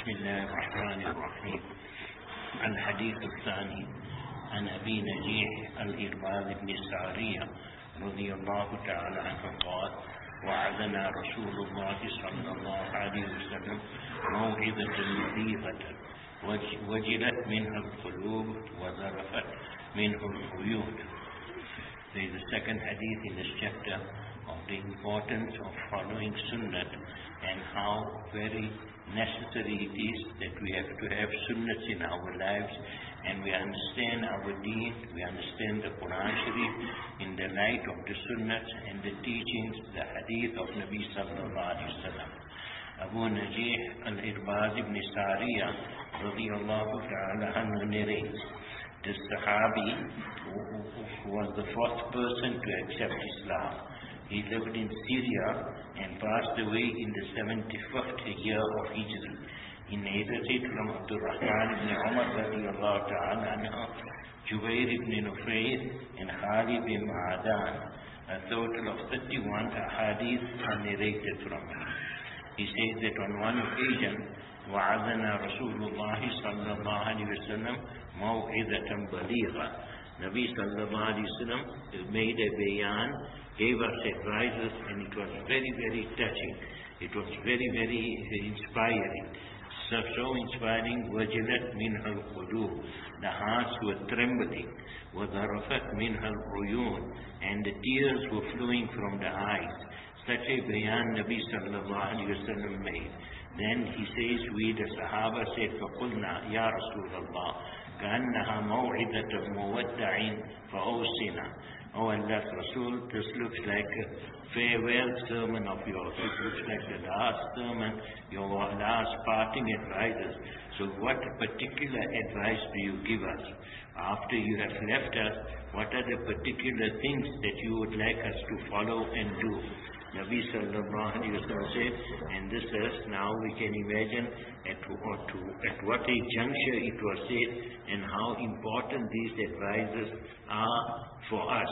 بسم الله الرحمن الرحيم. الحديث الثاني عن أبي نجيح الإرباض بن السارية رضي الله تعالى عنه قال: وعدنا رسول الله صلى الله عليه وسلم موعظة بليغة وجلت منها القلوب وذرفت منه العيون. There is a second hadith in this chapter of the importance of following Sunnah and how very necessary it is that we have to have Sunnahs in our lives, and we understand our deen, we understand the Quran Sharif in the light of the Sunnahs and the teachings, the hadith of Nabi sallallahu alaihi wasallam. Abu Najih al-Irbaz ibn Sariya radiyallahu ta'ala anhu narrates, the Sahabi was the fourth person to accept Islam. He lived in Syria and passed away in the 75th year of Hijrah. He narrated from Abdul Rahman ibn Umar radiyallahu ta'ala anhu, Jubair ibn Nufayr and Khalid ibn Ma'adan. A total of 31 ahadith are narrated from him. He says that on one occasion, وَعَذَنَا رَسُولُ اللَّهِ صَلَّى اللَّهُ عَلَيْهِ وَسَلَّمْ مَوْعِظَةً بَلِيغًا. Nabi sallallahu alayhi wa sallam made a bayan, gave us advices, and it was very, very touching. It was very, very inspiring. So inspiring. وَجِلَتْ مِنْهَا الْقُلُوبُ. The hearts were trembling. وَذَرَفَتْ مِنْهَا الْعُيُونُ. And the tears were flowing from the eyes. Such a bayan Nabi sallallahu alayhi wa sallam made. Then he says, we the Sahaba said, فَقُلْنَا يَا رَسُولَ اللَّهِ كَأَنَّهَا مَوْعِدَةَ مُوَدَّعٍ فَأَوْصِنَا. Oh Allah's Rasul, this looks like a farewell sermon of yours. It looks like the last sermon, your last parting advices. So what particular advice do you give us? After you have left us, what are the particular things that you would like us to follow and do? Nabi sallallahu alayhi wa sallam said, and this is, now we can imagine at what a juncture it was said and how important these advices are for us.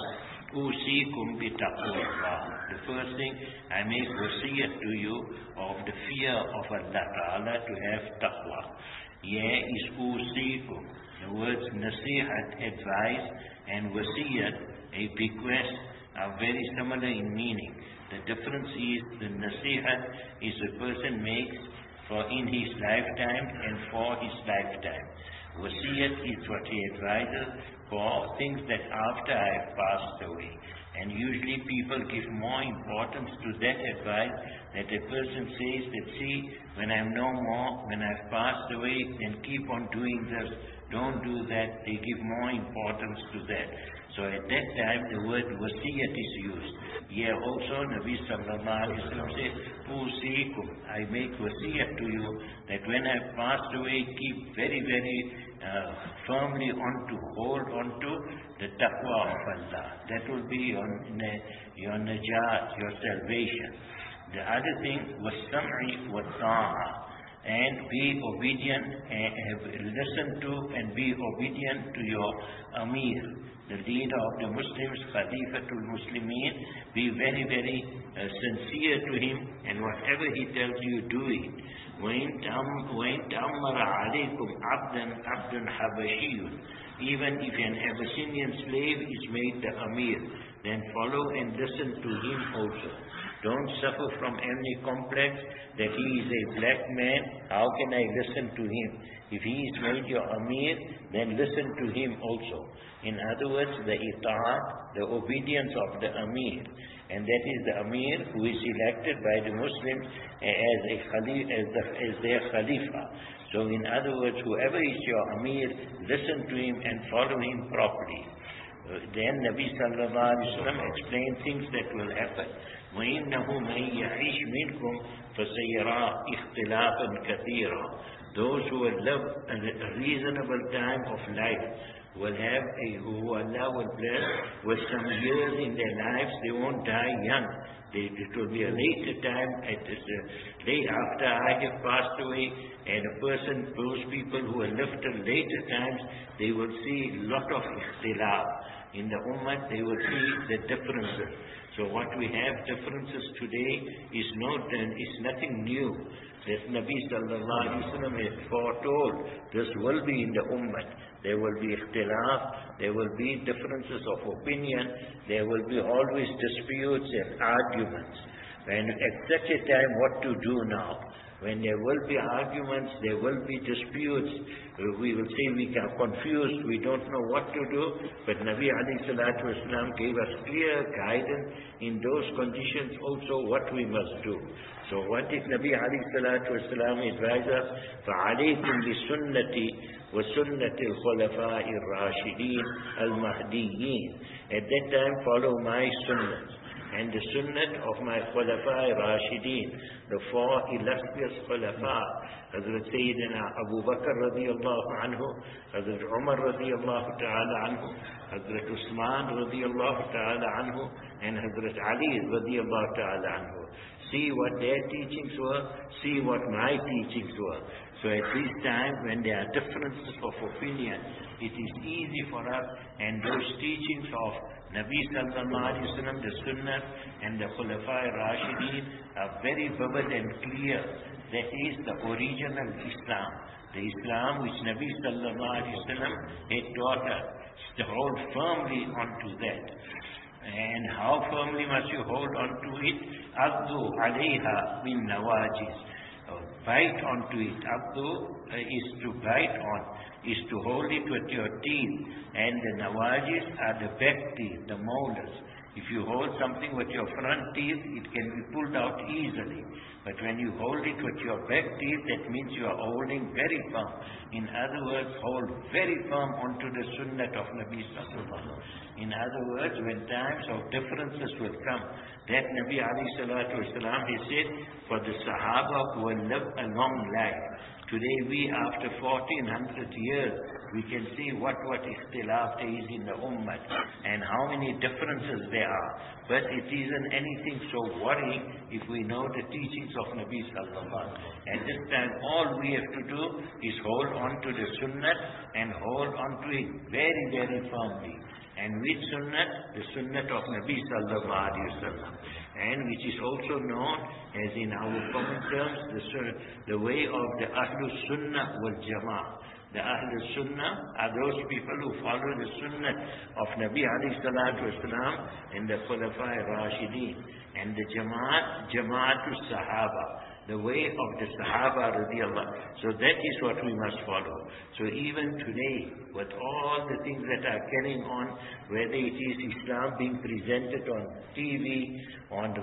Usikum bi taqwallah. The first thing, I make wasiyat to you of the fear of Allah Ta'ala, to have taqwa. Here is usikum. The words nasihat, advice, and wasiyat, a bequest, are very similar in meaning. The difference is the nasihat is a person makes for in his lifetime and for his lifetime. Wasiyat is what he advises for things that after I have passed away. And usually people give more importance to that advice, that a person says that, see, when I'm no more, when I've passed away, then keep on doing this, don't do that. They give more importance to that. So at that time the word wasiyat is used. Here also Nabi sallallahu alayhi wa sallam said, Usikum, I make wasiyat to you that when I have passed away, keep very, very firmly hold on to the taqwa of Allah. That will be your najat, your salvation. The other thing was sam'i wa ta'a. And be obedient, and listen to and be obedient to your Amir, the leader of the Muslims, Khalifatul Muslimin. Be very, very sincere to him, and whatever he tells you, do it. وَإِن تَأَمَّرَ عَلَيْكُمْ عَبْدٌ حَبَشِيٌّ. Even if an Abyssinian slave is made the Amir, then follow and listen to him also. Don't suffer from any complex that he is a black man. How can I listen to him? If he is made your Amir, then listen to him also. In other words, the ita'at, the obedience of the Amir. And that is the Amir who is elected by the Muslims as their Khalifa. So in other words, whoever is your Amir, listen to him and follow him properly. Then Nabi sallallahu alayhi wa sallam explained things that will happen. وَإِنَّهُ مَنْ يَعِيشْ مِنْكُمْ فَسَيَرَى اخْتِلَافًا كَثِيرًا. Those who will live a reasonable time of life will have who Allah will bless with some years in their lives. They won't die young. It will be a later time, day after I have passed away, And those people who have lived till later times, they will see a lot of ikhtilaf. In the ummah, they will see the differences. So what we have differences today is nothing new. That Nabi sallallahu alaihi wasallam has foretold this will be in the ummah. There will be ikhtilaf, there will be differences of opinion, there will be always disputes and arguments. And at such a time, what to do now? When there will be arguments, there will be disputes, we will say we are confused, we don't know what to do, but Nabi alayhi salatu wasalam gave us clear guidance in those conditions also what we must do. So what did Nabi alayhi salatu wasalam advise us? فَعَلَيْكُمْ بِسُنَّتِي وَسُنَّةِ الْخُلَفَاءِ الرَّاشِدِينَ الْمَهْدِيِّينَ. At that time, follow my sunnah and the sunnah of my Khulafa Rashideen, the four illustrious Khulafa, Hazrat Sayyidina Abu Bakr radiyallahu anhu, Hazrat Umar radiyallahu ta'ala anhu, Hazrat Usman radiyallahu ta'ala anhu, and Hazrat Ali radiyallahu ta'ala anhu. See what their teachings were, see what my teachings were. So at this time, when there are differences of opinion, it is easy for us, and those teachings of Nabi sallallahu alaihi wasallam, the Sunnah and the Khulafa Rashideen are very vivid and clear. That is the original Islam. The Islam which Nabi sallallahu alaihi wasallam had taught us to hold firmly onto that. And how firmly must you hold onto it? Abdu alayha min nawajiz. Bite onto it. Abdu is to bite on, is to hold it with your teeth. And the nawajis are the back teeth, the molars. If you hold something with your front teeth, it can be pulled out easily. But when you hold it with your back teeth, that means you are holding very firm. In other words, hold very firm onto the sunnah of Nabi sallallahu alaihi wasallam. In other words, when times of differences will come, that Nabi alayhi salatu wasalam, he said, for the Sahaba who will live a long life. Today we, after 1400 years, we can see what ikhtilaf there is in the ummah and how many differences there are. But it isn't anything so worrying if we know the teachings of Nabi sallallahu alaihi wasallam. At this time, all we have to do is hold on to the sunnah and hold on to it very, very firmly. And which sunnah? The sunnah of Nabi sallallahu alaihi wasallam. And which is also known as in our common terms, the way of the Ahlus Sunnah wal Jama'ah. The Ahlus Sunnah are those people who follow the sunnah of Nabi alayhi salatu wasalam and the Khulafa Rashideen. And the Jama'atul Sahaba, the way of the Sahaba radiyallahu. So that is what we must follow. So even today, with all the things that are carrying on, whether it is Islam being presented on TV, on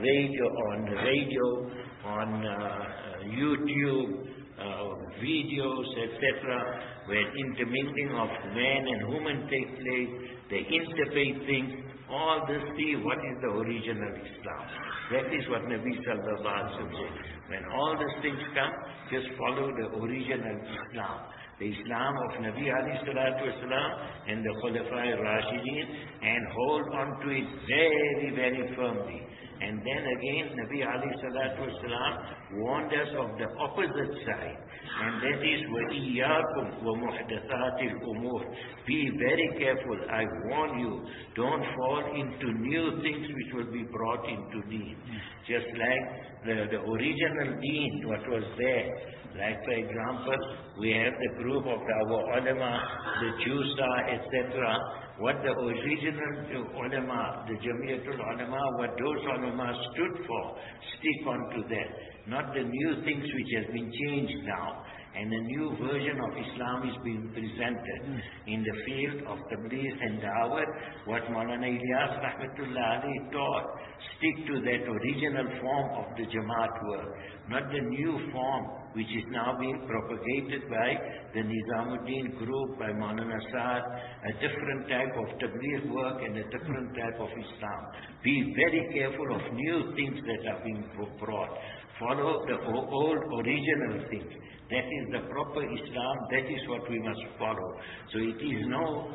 radio, on YouTube, videos, etc., where intermingling of man and woman take place, they interfaith things, all this, see what is the original Islam. That is what Nabi sallallahu alaihi wasallam said. When all these things come, just follow the original Islam. The Islam of Nabi alayhi salatu wasalam and the Khulafa Rashideen, and hold on to it very, very firmly. And then again, Nabi alayhi salatu wasalam warned us of the opposite side. And that is, وَإِيَّاكُمْ وَمُحْدَثَاتِ الْأُمُورِ. Be very careful, I warn you, don't fall into new things which will be brought into deen. Just like the original deen, what was there. Like for example, we have the group of our ulama, the Jusa, etc. What the original ulama, the Jamiatul ulama, what those ulama stood for, stick on to that. Not the new things which has been changed now. And a new version of Islam is being presented in the field of Tabligh and Dawat. What Maulana Ilyas Rahmatullah Ali taught, stick to that original form of the Jamaat work, not the new form which is now being propagated by the Nizamuddin group, by Maulana Saad, a different type of Tabligh work and a different type of Islam. Be very careful of new things that are being brought. Follow the old original things. That is the proper Islam. That is what we must follow. So it is no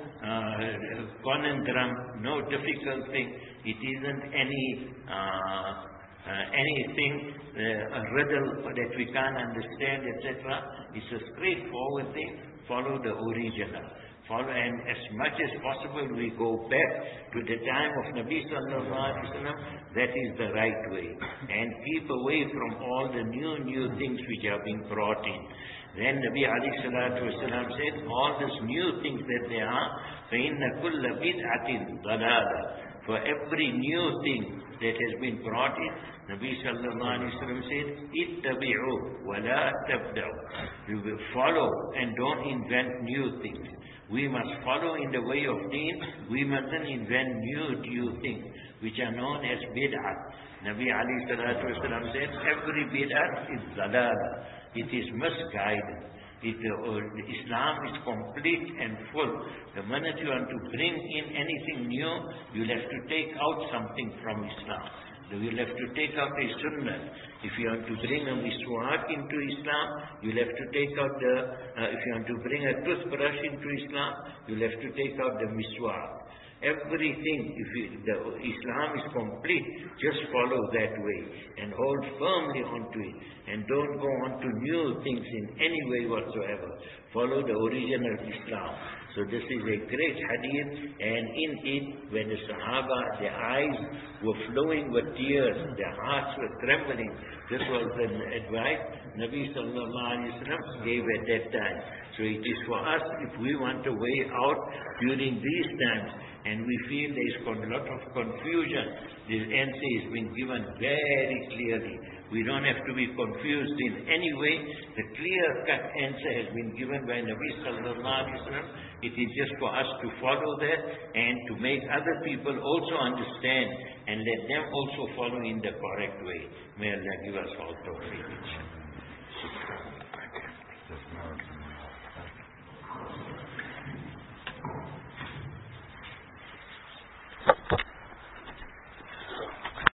conundrum, no difficult thing. It isn't any anything, a riddle that we can't understand, etc. It's a straightforward thing. Follow the original. Follow, and as much as possible we go back to the time of Nabi sallallahu alaihi wasallam. That is the right way, and keep away from all the new things which are being brought in. Then Nabi alayhi salatu wasallam said, all these new things that there are, فَإِنَّ كُلَّ بِدْعَةٍ ضَلَالَةٍ. For every new thing that has been brought in, Nabi sallallahu alaihi wasallam said, "Ittabi'u wa la tabda'u." You will follow and don't invent new things. We must follow in the way of deen. We mustn't invent new things, which are known as bid'ah. Nabi alayhi salatu wasallam said, every bid'ah is dalala. It is misguided. Islam is complete and full. The minute you want to bring in anything new, you'll have to take out something from Islam. You'll have to take out a sunnah. If you want to bring a miswak into Islam, you'll have to take out if you want to bring a toothbrush into Islam, you'll have to take out the miswak. Everything, Islam is complete, just follow that way and hold firmly onto it, and don't go on to new things in any way whatsoever. Follow the original Islam. So this is a great hadith, and in it, when the Sahaba, their eyes were flowing with tears, their hearts were trembling, this was the advice Nabi sallallahu alaihi wasallam gave at that time. So it is for us, if we want a way out during these times, and we feel there is a lot of confusion, the answer has been given very clearly. We don't have to be confused in any way. The clear-cut answer has been given by Nabi sallallahu alaihi wasallam. It is just for us to follow that and to make other people also understand and let them also follow in the correct way. May Allah give us all tawfiq.